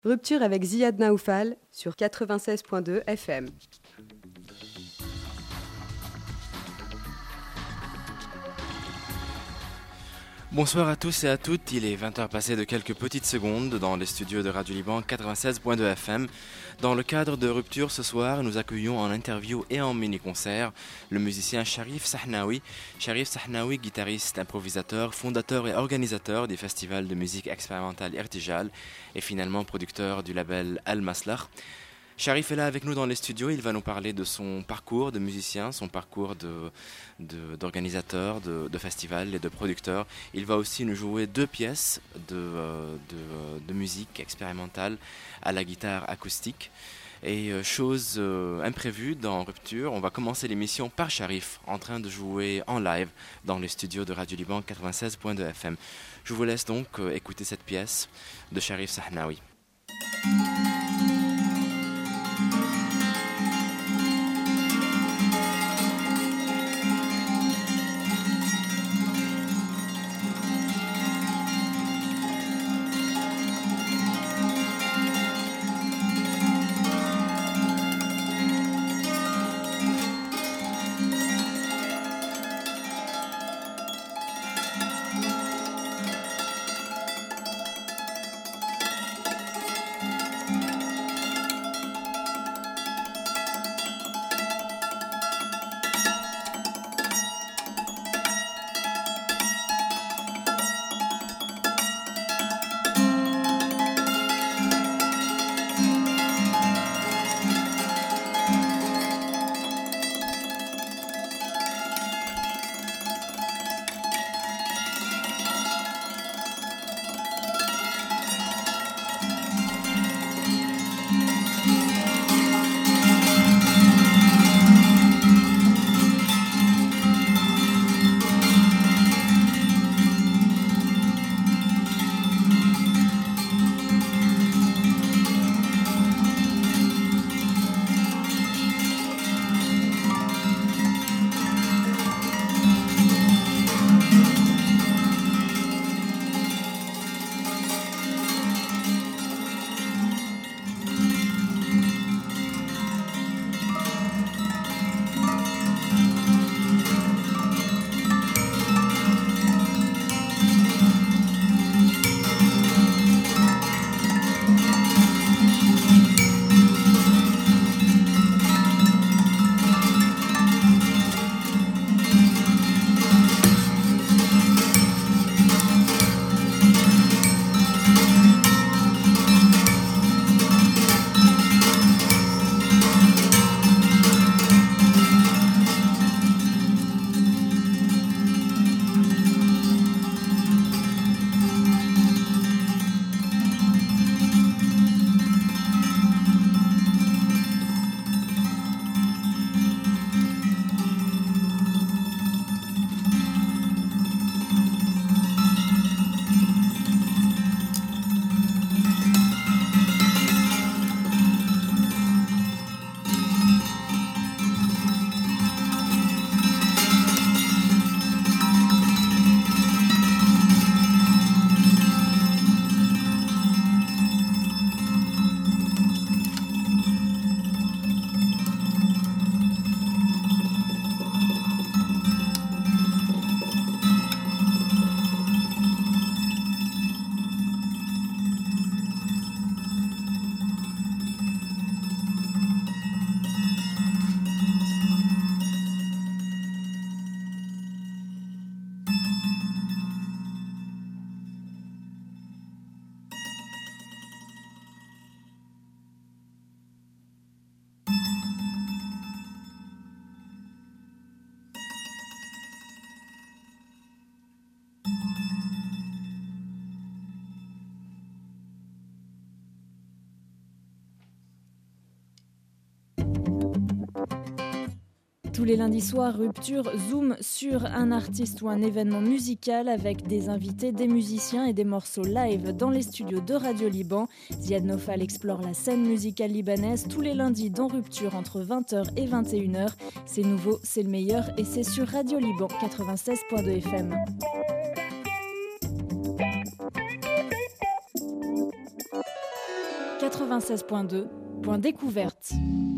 Rupture avec Ziad Naoufal sur 96.2 FM. Bonsoir à tous et à toutes, il est 20h passé de quelques petites secondes dans les studios de Radio Liban 96.2 FM. Dans le cadre de Rupture ce soir, nous accueillons en interview et en mini-concert le musicien Sharif Sahnaoui. Sharif Sahnaoui, guitariste, improvisateur, fondateur et organisateur des festivals de musique expérimentale Irtijal et finalement producteur du label Al Maslach. Sharif est là avec nous dans les studios, il va nous parler de son parcours de musicien, son parcours d'organisateur de festival et de producteur. Il va aussi nous jouer 2 pièces de musique expérimentale à la guitare acoustique. Et chose imprévue dans Rupture, on va commencer l'émission par Sharif en train de jouer en live dans les studios de Radio Liban 96.2 FM. Je vous laisse donc écouter cette pièce de Sharif Sahnaoui. Tous les lundis soirs, Rupture zoom sur un artiste ou un événement musical avec des invités, des musiciens et des morceaux live dans les studios de Radio Liban. Ziad Naoufal explore la scène musicale libanaise tous les lundis dans Rupture entre 20h et 21h. C'est nouveau, c'est le meilleur et c'est sur Radio Liban 96.2 FM. 96.2, point découverte.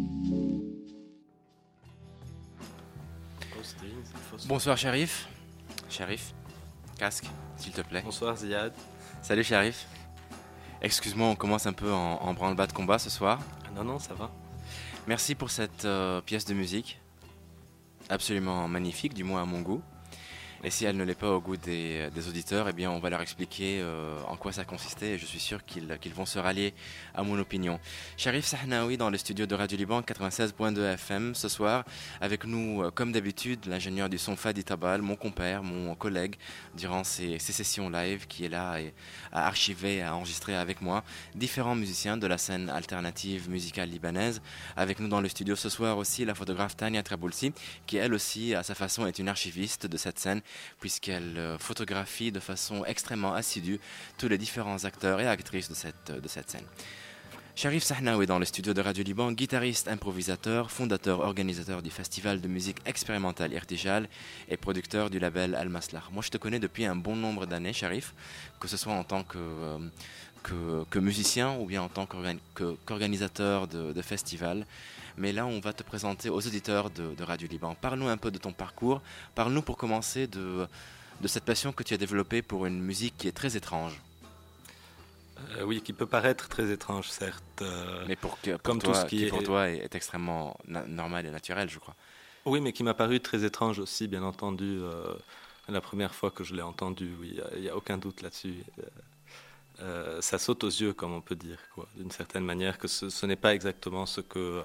Bonsoir Sharif. Sharif, casque, s'il te plaît. Bonsoir Ziad. Salut Sharif. Excuse-moi, on commence un peu en branle-bas de combat ce soir. Non, ça va. Merci pour cette pièce de musique. Absolument magnifique, du moins à mon goût. Et si elle ne l'est pas au goût des auditeurs, eh bien on va leur expliquer en quoi ça consistait et je suis sûr qu'ils vont se rallier à mon opinion. Sharif Sahnaoui dans les studios de Radio Liban 96.2 FM ce soir. Avec nous, comme d'habitude, l'ingénieur du son Fadi Tabal, mon compère, mon collègue durant ces sessions live qui est là et à archiver, à enregistrer avec moi différents musiciens de la scène alternative musicale libanaise. Avec nous dans le studio ce soir aussi la photographe Tania Traboulsi qui elle aussi à sa façon est une archiviste de cette scène puisqu'elle photographie de façon extrêmement assidue tous les différents acteurs et actrices de cette scène. Sharif Sahnaoui dans le studio de Radio Liban, guitariste, improvisateur, fondateur, organisateur du festival de musique expérimentale Irtijal et producteur du label Al Maslah. Moi je te connais depuis un bon nombre d'années Sharif, que ce soit en tant que musicien ou bien en tant qu'organisateur de festival. Mais là, on va te présenter aux auditeurs de Radio Liban. Parle-nous un peu de ton parcours. Parle-nous pour commencer de cette passion que tu as développée pour une musique qui est très étrange. Oui, qui peut paraître très étrange, certes. Mais pour comme toi, tout ce qui pour toi est extrêmement normal et naturel, je crois. Oui, mais qui m'a paru très étrange aussi, bien entendu. La première fois que je l'ai entendu, oui, il n'y a aucun doute là-dessus. Ça saute aux yeux, comme on peut dire, quoi, d'une certaine manière, que ce n'est pas exactement ce que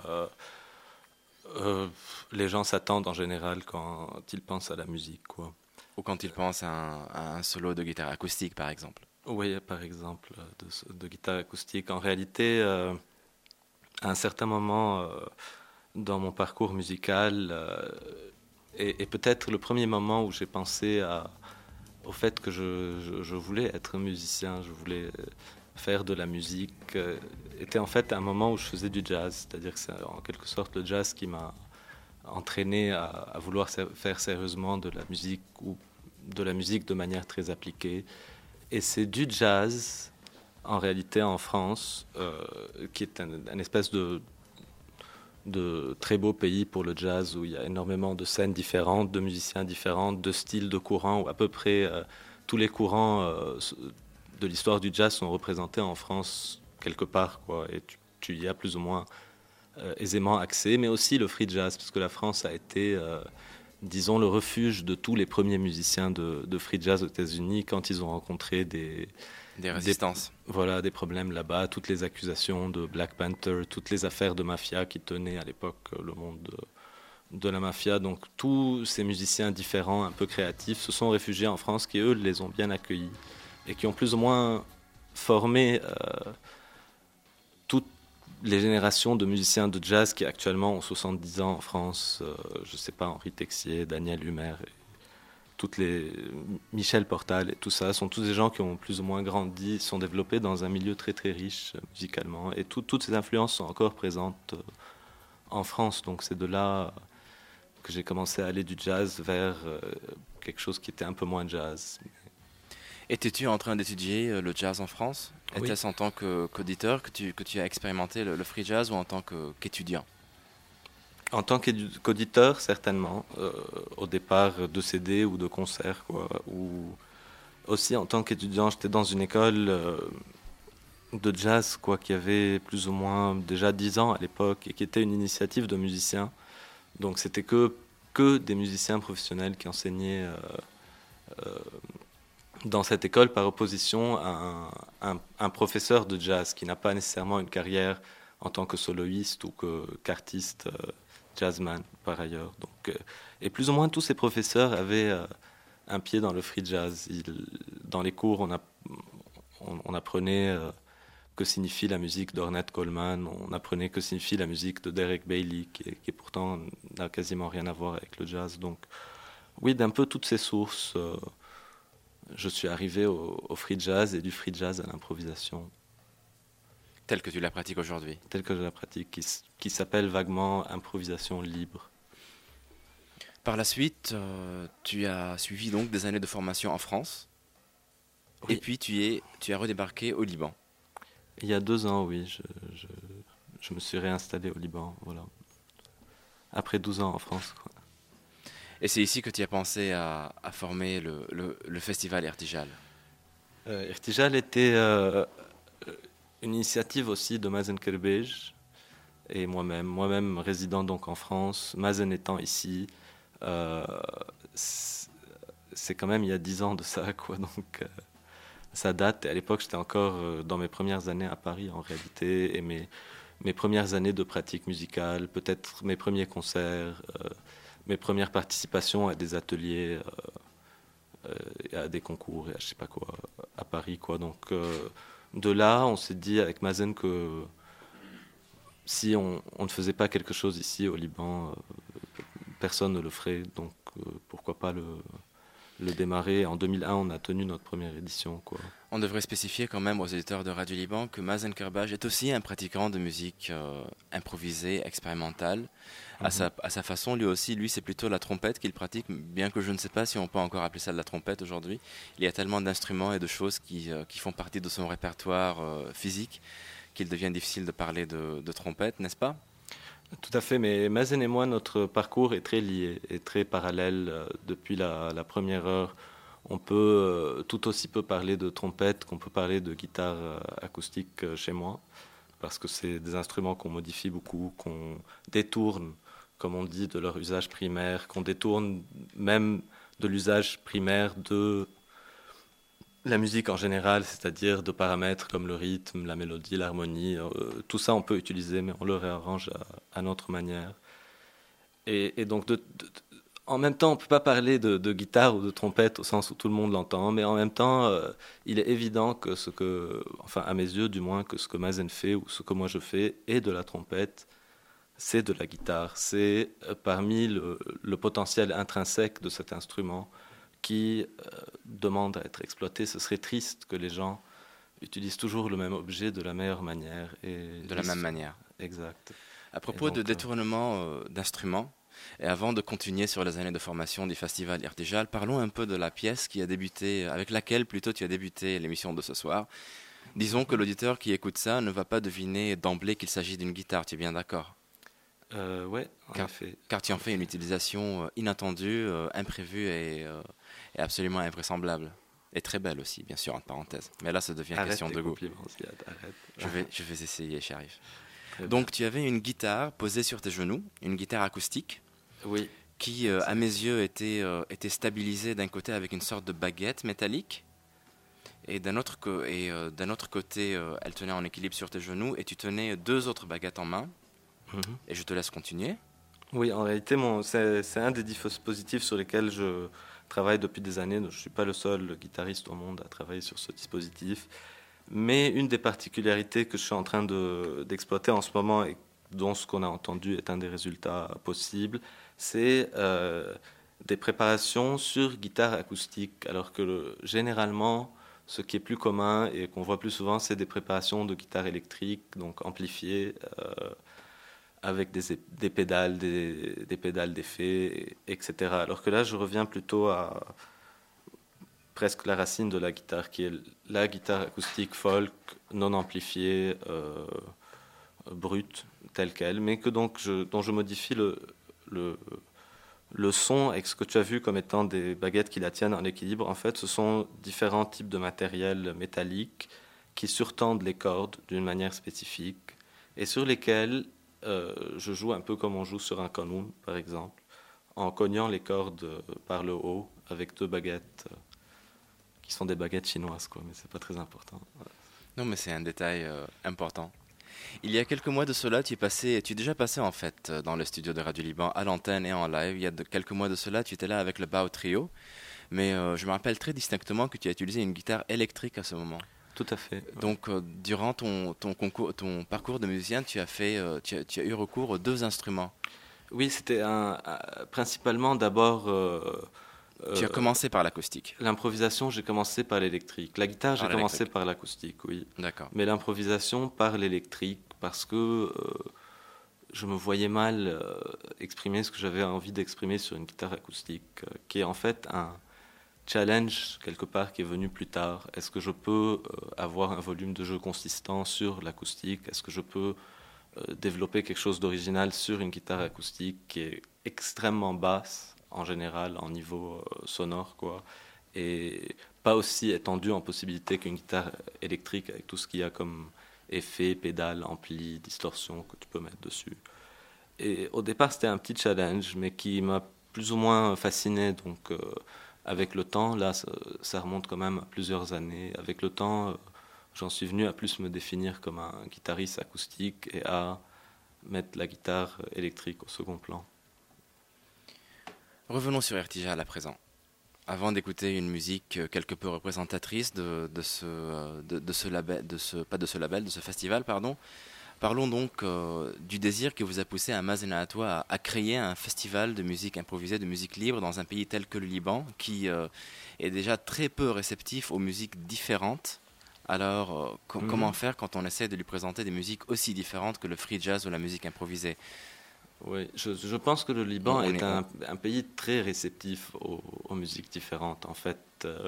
les gens s'attendent en général quand ils pensent à la musique, quoi. Ou quand ils pensent à un solo de guitare acoustique, par exemple. Oui, par exemple, de guitare acoustique. En réalité, à un certain moment dans mon parcours musical, et peut-être le premier moment où j'ai pensé au fait que je voulais être musicien, je voulais faire de la musique, était en fait un moment où je faisais du jazz. C'est-à-dire que c'est en quelque sorte le jazz qui m'a entraîné à vouloir faire sérieusement de la musique ou de la musique de manière très appliquée. Et c'est du jazz, en réalité en France, qui est un espèce de très beau pays pour le jazz, où il y a énormément de scènes différentes, de musiciens différents, de styles, de courants, où à peu près tous les courants de l'histoire du jazz sont représentés en France quelque part, quoi, et tu y as plus ou moins aisément accès, mais aussi le free jazz, parce que la France a été, disons, le refuge de tous les premiers musiciens de free jazz aux États-Unis quand ils ont rencontré des résistances. Voilà, des problèmes là-bas, toutes les accusations de Black Panther, toutes les affaires de mafia qui tenaient à l'époque le monde de la mafia. Donc tous ces musiciens différents, un peu créatifs, se sont réfugiés en France, qui eux les ont bien accueillis et qui ont plus ou moins formé toutes les générations de musiciens de jazz qui actuellement ont 70 ans en France. Je ne sais pas, Henri Texier, Daniel Humer, Michel Portal et tout ça, sont tous des gens qui ont plus ou moins grandi, sont développés dans un milieu très très riche musicalement. Et toutes ces influences sont encore présentes en France. Donc c'est de là que j'ai commencé à aller du jazz vers quelque chose qui était un peu moins jazz. Étais-tu en train d'étudier le jazz en France ? Oui. Était-ce en tant qu'auditeur que tu as expérimenté le free jazz ou en tant qu'étudiant ? En tant qu'auditeur, certainement, au départ de CD ou de concert, quoi. Ou aussi en tant qu'étudiant, j'étais dans une école de jazz, quoi, qui avait plus ou moins déjà 10 ans à l'époque et qui était une initiative de musiciens. Donc c'était que des musiciens professionnels qui enseignaient dans cette école par opposition à un professeur de jazz qui n'a pas nécessairement une carrière en tant que soloiste ou qu'artiste jazzman par ailleurs. Donc, et plus ou moins tous ces professeurs avaient un pied dans le free jazz. Dans les cours, on apprenait que signifie la musique d'Ornette Coleman, on apprenait que signifie la musique de Derek Bailey, qui pourtant n'a quasiment rien à voir avec le jazz. Donc oui, d'un peu toutes ces sources, je suis arrivé au free jazz et du free jazz à l'improvisation. Telle que tu la pratiques aujourd'hui. Telle que je la pratique, qui s'appelle vaguement improvisation libre. Par la suite, tu as suivi donc des années de formation en France. Oui. Et puis tu as redébarqué au Liban. Il y a 2 ans, oui, je me suis réinstallé au Liban, voilà. Après 12 ans en France, quoi. Et c'est ici que tu as pensé à former le festival Irtijal. Irtijal était une initiative aussi de Mazen Kerbej et moi-même résident donc en France, Mazen étant ici. C'est quand même il y a 10 ans de ça, quoi, donc ça date. Et à l'époque, j'étais encore dans mes premières années à Paris, en réalité, et mes premières années de pratique musicale, peut-être mes premiers concerts, mes premières participations à des ateliers, à des concours, et à je sais pas quoi, à Paris, quoi. Donc de là, on s'est dit avec Mazen que si on ne faisait pas quelque chose ici au Liban, personne ne le ferait. Donc pourquoi pas le démarrer. En 2001, on a tenu notre première édition, quoi. On devrait spécifier quand même aux éditeurs de Radio Liban que Mazen Kerbaj est aussi un pratiquant de musique improvisée, expérimentale. À sa façon, lui c'est plutôt la trompette qu'il pratique, bien que je ne sais pas si on peut encore appeler ça de la trompette aujourd'hui. Il y a tellement d'instruments et de choses qui font partie de son répertoire physique qu'il devient difficile de parler de trompette, n'est-ce pas ? Tout à fait, mais Mazen et moi, notre parcours est très lié et très parallèle depuis la première heure. On peut tout aussi peu parler de trompette qu'on peut parler de guitare acoustique chez moi, parce que c'est des instruments qu'on modifie beaucoup, qu'on détourne, comme on dit, de leur usage primaire, qu'on détourne même de l'usage primaire de la musique en général, c'est-à-dire de paramètres comme le rythme, la mélodie, l'harmonie. Tout ça, on peut utiliser, mais on le réarrange à notre manière. Et donc, en même temps, on ne peut pas parler de guitare ou de trompette au sens où tout le monde l'entend, mais en même temps, il est évident que enfin à mes yeux du moins, que ce que Mazen fait ou ce que moi je fais est de la trompette, c'est de la guitare. C'est parmi le potentiel intrinsèque de cet instrument qui demande à être exploité. Ce serait triste que les gens utilisent toujours le même objet de la meilleure manière. De la même manière. Exact. À propos de détournement d'instruments, et avant de continuer sur les années de formation du Festival Irtijal, parlons un peu de la pièce qui a débuté, avec laquelle plutôt tu as débuté l'émission de ce soir. Disons que l'auditeur qui écoute ça ne va pas deviner d'emblée qu'il s'agit d'une guitare, tu es bien d'accord ? Oui, en effet. Car tu en fais une utilisation inattendue, imprévue et absolument invraisemblable. Et très belle aussi, bien sûr, entre parenthèses. Mais là, ça devient question de goût. Arrête. Je vais essayer, j'y arrive. Donc, tu avais une guitare posée sur tes genoux, une guitare acoustique, oui, qui, à mes yeux, était stabilisée d'un côté avec une sorte de baguette métallique, et d'un autre côté, elle tenait en équilibre sur tes genoux, et tu tenais 2 autres baguettes en main. Et je te laisse continuer. Oui, en réalité, c'est un des dispositifs sur lesquels je travaille depuis des années. Je ne suis pas le seul guitariste au monde à travailler sur ce dispositif. Mais une des particularités que je suis en train d'exploiter en ce moment et dont ce qu'on a entendu est un des résultats possibles, c'est des préparations sur guitare acoustique. Alors que généralement, ce qui est plus commun et qu'on voit plus souvent, c'est des préparations de guitare électrique, donc amplifiées, avec des pédales, des pédales d'effet, etc. Alors que là, je reviens plutôt à presque la racine de la guitare, qui est la guitare acoustique folk, non amplifiée, brute, telle qu'elle, mais dont je modifie le son avec ce que tu as vu comme étant des baguettes qui la tiennent en équilibre. En fait, ce sont différents types de matériel métallique qui surtendent les cordes d'une manière spécifique et sur lesquels je joue un peu comme on joue sur un qanun, par exemple, en cognant les cordes par le haut avec 2 baguettes qui sont des baguettes chinoises, quoi, mais c'est pas très important. Non, mais c'est un détail important. Il y a quelques mois de cela, tu es déjà passé en fait dans le studio de Radio Liban à l'antenne et en live. Il y a quelques mois de cela, tu étais là avec le Bao Trio, mais je me rappelle très distinctement que tu as utilisé une guitare électrique à ce moment. Tout à fait. Donc, durant ton parcours de musicien, tu as eu recours aux 2 instruments. Oui, c'était principalement d'abord. Tu as commencé par l'acoustique. L'improvisation, j'ai commencé par l'électrique. La guitare, j'ai commencé par l'acoustique, oui. D'accord. Mais l'improvisation par l'électrique, parce que je me voyais mal exprimer ce que j'avais envie d'exprimer sur une guitare acoustique, qui est en fait challenge quelque part qui est venu plus tard. Est-ce que je peux avoir un volume de jeu consistant sur l'acoustique? Est-ce que je peux développer quelque chose d'original sur une guitare acoustique qui est extrêmement basse en général en niveau sonore, quoi, et pas aussi étendue en possibilité qu'une guitare électrique avec tout ce qu'il y a comme effet, pédales, ampli, distorsion que tu peux mettre dessus. Et au départ, c'était un petit challenge, mais qui m'a plus ou moins fasciné. Donc, avec le temps, là, ça remonte quand même à plusieurs années. Avec le temps, j'en suis venu à plus me définir comme un guitariste acoustique et à mettre la guitare électrique au second plan. Revenons sur Ertijal à présent. Avant d'écouter une musique quelque peu représentatrice de ce festival, parlons donc du désir qui vous a poussé à Mazen Atoua à créer un festival de musique improvisée, de musique libre dans un pays tel que le Liban, qui est déjà très peu réceptif aux musiques différentes. Alors, comment faire quand on essaie de lui présenter des musiques aussi différentes que le free jazz ou la musique improvisée? Oui, je pense que le Liban est un pays très réceptif aux musiques différentes. En fait,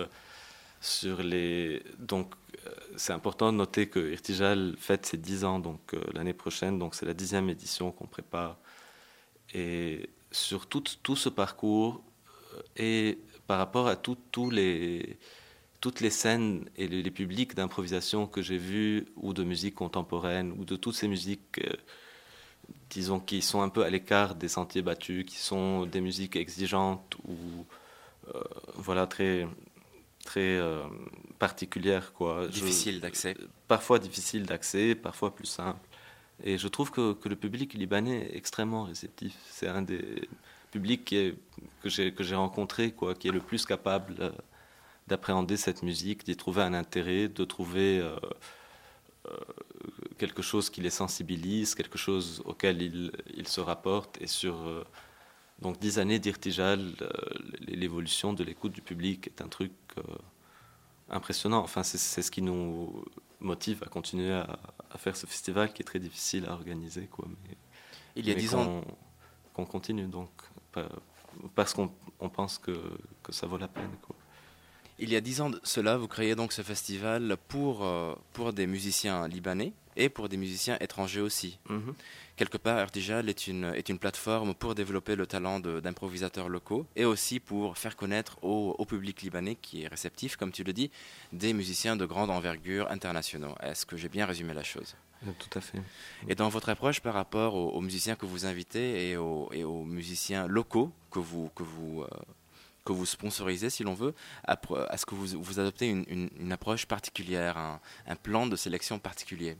c'est important de noter que Ertijal fête ses 10 ans donc, l'année prochaine, donc c'est la 10e édition qu'on prépare. Et sur tout ce parcours, et par rapport à toutes les scènes et les publics d'improvisation que j'ai vus, ou de musique contemporaine, ou de toutes ces musiques, disons, qui sont un peu à l'écart des sentiers battus, qui sont des musiques exigeantes ou voilà, très particulières, quoi. Difficile d'accès. Parfois difficile d'accès, parfois plus simple. Et je trouve que le public libanais est extrêmement réceptif. C'est un des publics que j'ai rencontré, quoi, qui est le plus capable d'appréhender cette musique, d'y trouver un intérêt, de trouver quelque chose qui les sensibilise, quelque chose auquel ils se rapportent. Et sur donc 10 années d'Irtijal, l'évolution de l'écoute du public est un truc impressionnant. Enfin, c'est ce qui nous motive à continuer à faire ce festival qui est très difficile à organiser, quoi. Mais il y a 10 ans qu'on continue, donc parce qu'on pense que ça vaut la peine, quoi. Il y a 10 ans de cela, vous créez donc ce festival pour des musiciens libanais et pour des musiciens étrangers aussi. Mm-hmm. Quelque part, Ertijal est une plateforme pour développer le talent d'improvisateurs locaux et aussi pour faire connaître au public libanais qui est réceptif, comme tu le dis, des musiciens de grande envergure internationaux. Est-ce que j'ai bien résumé la chose? Tout à fait. Et dans votre approche par rapport aux musiciens que vous invitez et aux musiciens locaux que vous sponsorisez, si l'on veut, est-ce que vous adoptez une approche particulière, un plan de sélection particulier?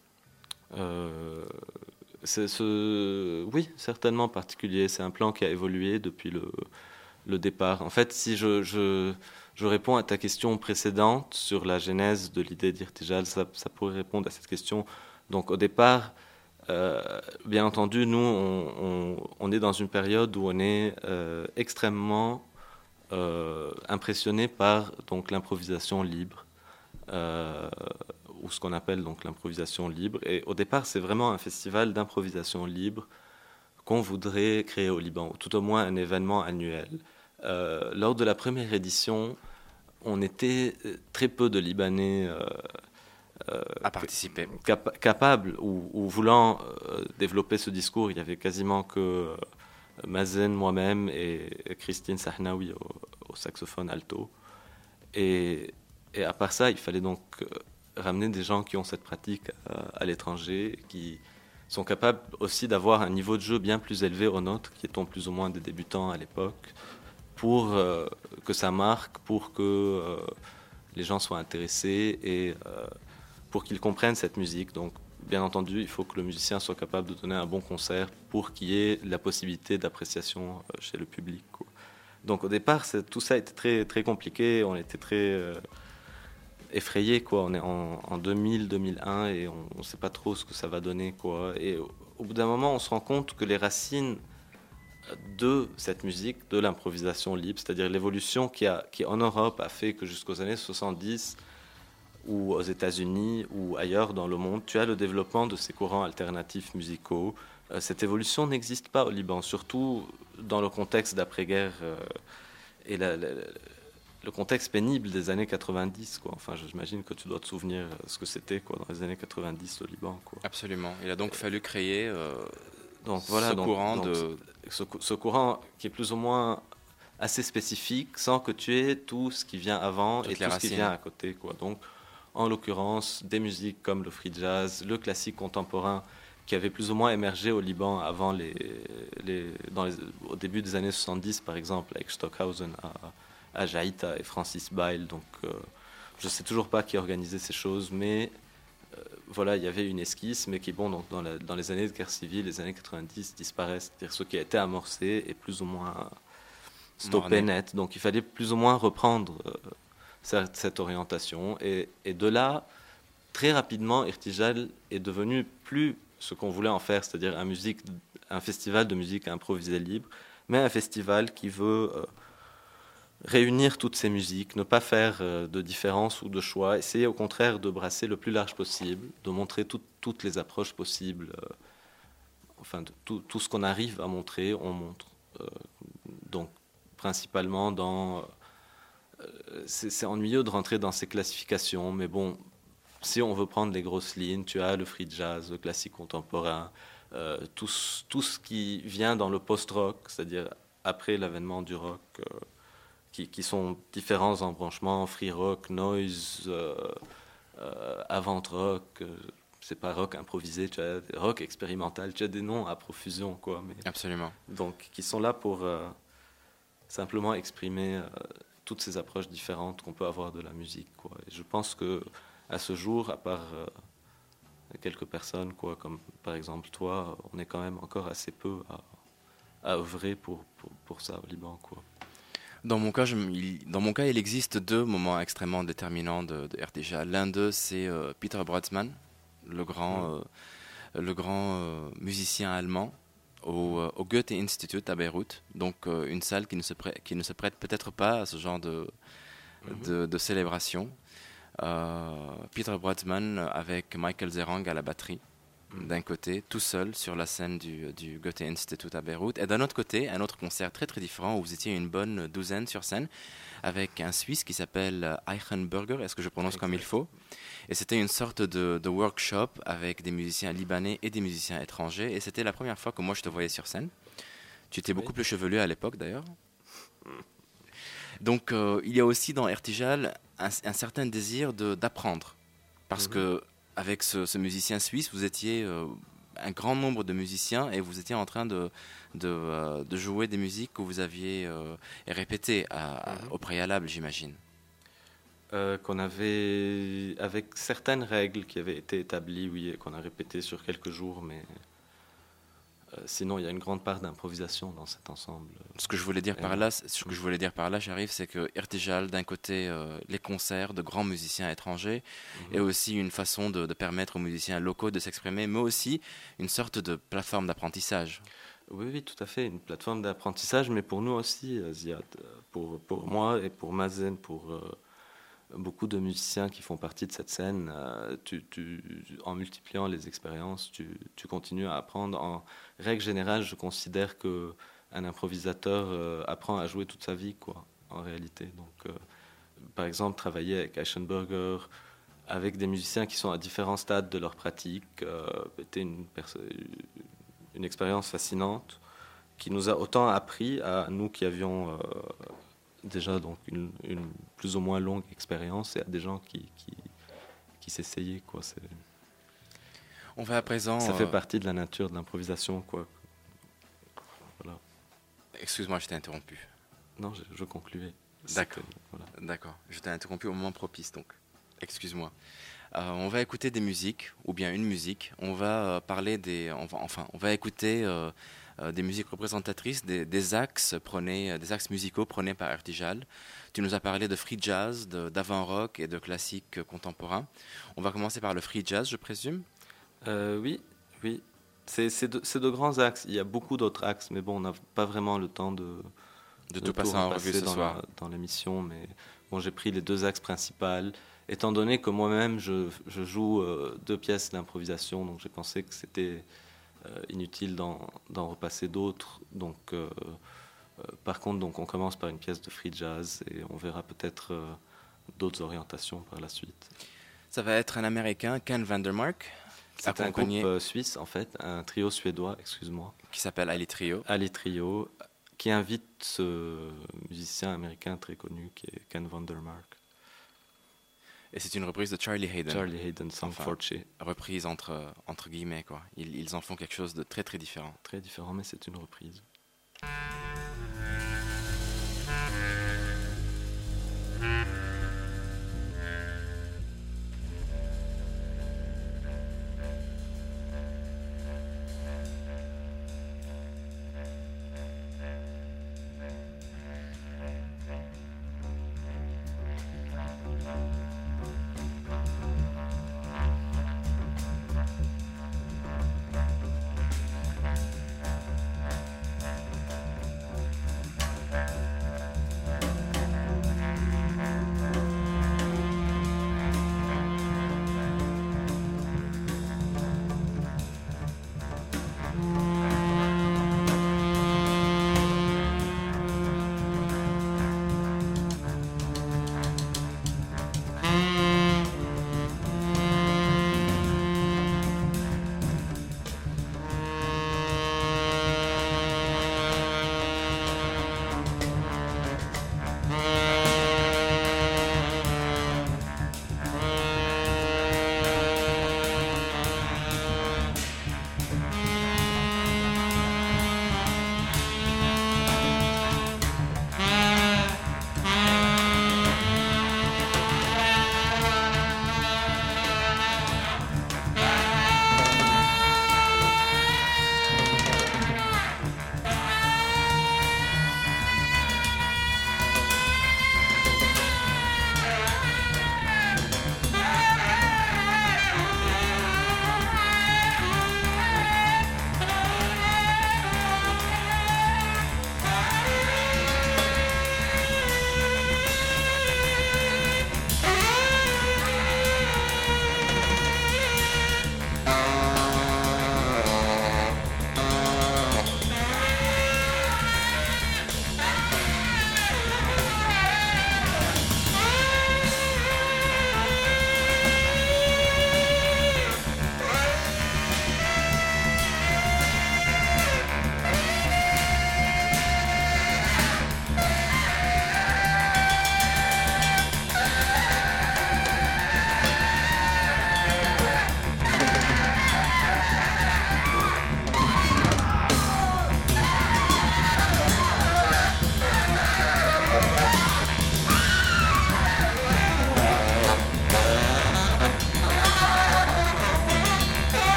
Oui, certainement particulier. C'est un plan qui a évolué depuis le départ. En fait, si je réponds à ta question précédente sur la genèse de l'idée d'Irtijal, ça pourrait répondre à cette question. Donc au départ, bien entendu, nous, on est dans une période où on est extrêmement impressionné par donc l'improvisation libre, ou ce qu'on appelle donc l'improvisation libre. Et au départ, c'est vraiment un festival d'improvisation libre qu'on voudrait créer au Liban, ou tout au moins un événement annuel. Lors de la première édition, on était très peu de Libanais à participer, capables ou voulant développer ce discours. Il y avait quasiment que Mazen, moi-même et Christine Sahnaoui au saxophone alto. Et à part ça, il fallait donc ramener des gens qui ont cette pratique à l'étranger, qui sont capables aussi d'avoir un niveau de jeu bien plus élevé au nôtre, qui étant plus ou moins des débutants à l'époque, pour que ça marque, pour que les gens soient intéressés et pour qu'ils comprennent cette musique. Donc, bien entendu, il faut que le musicien soit capable de donner un bon concert pour qu'il y ait la possibilité d'appréciation chez le public, quoi. Donc au départ, tout ça était très, très compliqué, on était très effrayés, quoi. On est en 2000-2001 et on ne sait pas trop ce que ça va donner, quoi. Et au bout d'un moment, on se rend compte que les racines de cette musique, de l'improvisation libre, c'est-à-dire l'évolution qui en Europe a fait que jusqu'aux années 70, ou aux États-Unis ou ailleurs dans le monde, tu as le développement de ces courants alternatifs musicaux. Cette évolution n'existe pas au Liban, surtout dans le contexte d'après-guerre et le contexte pénible des années 90, quoi. Enfin, j'imagine que tu dois te souvenir ce que c'était, quoi, dans les années 90 au Liban, quoi. Absolument. Il a donc fallu créer donc, voilà, ce courant qui est plus ou moins assez spécifique, sans que tu aies tout ce qui vient avant et tout ce qui vient à côté, quoi. Donc, en l'occurrence, des musiques comme le free jazz, le classique contemporain, qui avait plus ou moins émergé au Liban avant au début des années 70, par exemple, avec Stockhausen à Jaïta et Francis Bail. Donc, je ne sais toujours pas qui organisait ces choses, mais voilà, il y avait une esquisse, mais qui, bon, donc, dans les années de guerre civile, les années 90, disparaissent. C'est-à-dire ce qui a été amorcé est plus ou moins stoppé net. Donc, il fallait plus ou moins reprendre cette orientation. Et de là, très rapidement, Irtijal est devenu plus ce qu'on voulait en faire, c'est-à-dire un festival de musique improvisée libre, mais un festival qui veut réunir toutes ces musiques, ne pas faire de différence ou de choix, essayer au contraire de brasser le plus large possible, de montrer toutes les approches possibles, enfin tout ce qu'on arrive à montrer, on montre. Donc principalement c'est ennuyeux de rentrer dans ces classifications, mais bon, si on veut prendre les grosses lignes, tu as le free jazz, le classique contemporain, tout ce qui vient dans le post-rock, c'est-à-dire après l'avènement du rock, qui sont différents embranchements, free rock, noise, avant-rock, c'est pas rock improvisé, tu as rock expérimental, tu as des noms à profusion, quoi. Mais, absolument. donc, qui sont là pour simplement exprimer toutes ces approches différentes qu'on peut avoir de la musique, quoi. Et je pense que à ce jour, à part quelques personnes, quoi, comme par exemple toi, on est quand même encore assez peu à œuvrer pour ça au Liban, quoi. Dans mon cas, il existe deux moments extrêmement déterminants de Irtijal. L'un d'eux, c'est Peter Brötzmann, le grand musicien allemand, au Goethe Institut à Beyrouth. Donc une salle qui ne se prête peut-être pas à ce genre de célébration. Peter Brötzmann avec Michael Zerang à la batterie, d'un côté, tout seul sur la scène du Goethe Institut à Beyrouth, et d'un autre côté, un autre concert très très différent où vous étiez une bonne douzaine sur scène avec un Suisse qui s'appelle Eichenberger, est-ce que je prononce comme il faut? Et c'était une sorte de workshop avec des musiciens libanais et des musiciens étrangers, et c'était la première fois que moi je te voyais sur scène. Tu étais beaucoup plus chevelu à l'époque d'ailleurs. Donc il y a aussi dans Irtijal un certain désir d'apprendre, parce que avec ce musicien suisse, vous étiez un grand nombre de musiciens et vous étiez en train de jouer des musiques que vous aviez répétées au préalable, j'imagine. Qu'on avait, avec certaines règles qui avaient été établies, oui, et qu'on a répétées sur quelques jours, mais sinon il y a une grande part d'improvisation dans cet ensemble. Ce que je voulais dire par là, j'arrive, c'est que Irtijal, d'un côté, les concerts de grands musiciens étrangers, et aussi une façon de permettre aux musiciens locaux de s'exprimer, mais aussi une sorte de plateforme d'apprentissage. Oui, tout à fait, une plateforme d'apprentissage, mais pour nous aussi, Ziad, pour moi et pour Mazen, pour beaucoup de musiciens qui font partie de cette scène, en multipliant les expériences, tu continues à apprendre. En règle générale, je considère qu'un improvisateur apprend à jouer toute sa vie, quoi, en réalité. Donc, par exemple, travailler avec Eichenberger, avec des musiciens qui sont à différents stades de leur pratique, était une expérience fascinante qui nous a autant appris à nous qui avions déjà donc une plus ou moins longue expérience et à des gens qui s'essayaient, quoi. On va à présent. Ça fait partie de la nature de l'improvisation, quoi. Voilà. Excuse-moi, je t'ai interrompu. Non, je concluais. D'accord. Voilà. D'accord. Je t'ai interrompu au moment propice, donc. Excuse-moi. On va écouter des musiques, ou bien une musique. On va parler on va écouter des musiques représentatrices des axes musicaux prônés par Irtijal. Tu nous as parlé de free jazz, d'avant-rock et de classique contemporain. On va commencer par le free jazz, je présume. Oui. C'est de grands axes. Il y a beaucoup d'autres axes, mais bon, on n'a pas vraiment le temps de tout passer en revue ce soir dans l'émission. Mais bon, j'ai pris les deux axes principaux. Étant donné que moi-même, je joue deux pièces d'improvisation, donc j'ai pensé que c'était inutile d'en repasser d'autres. Donc Par contre, donc, on commence par une pièce de free jazz et on verra peut-être d'autres orientations par la suite. Ça va être un Américain, Ken Vandermark, c'est un groupe suisse, en fait, un trio suédois, excuse-moi. Qui s'appelle Ali Trio. Ali Trio, qui invite ce musicien américain très connu qui est Ken Vandermark. Et c'est une reprise de Charlie Hayden. Charlie Hayden, sans Force. Reprise entre guillemets, quoi. Ils en font quelque chose de très très différent. Très différent, mais c'est une reprise.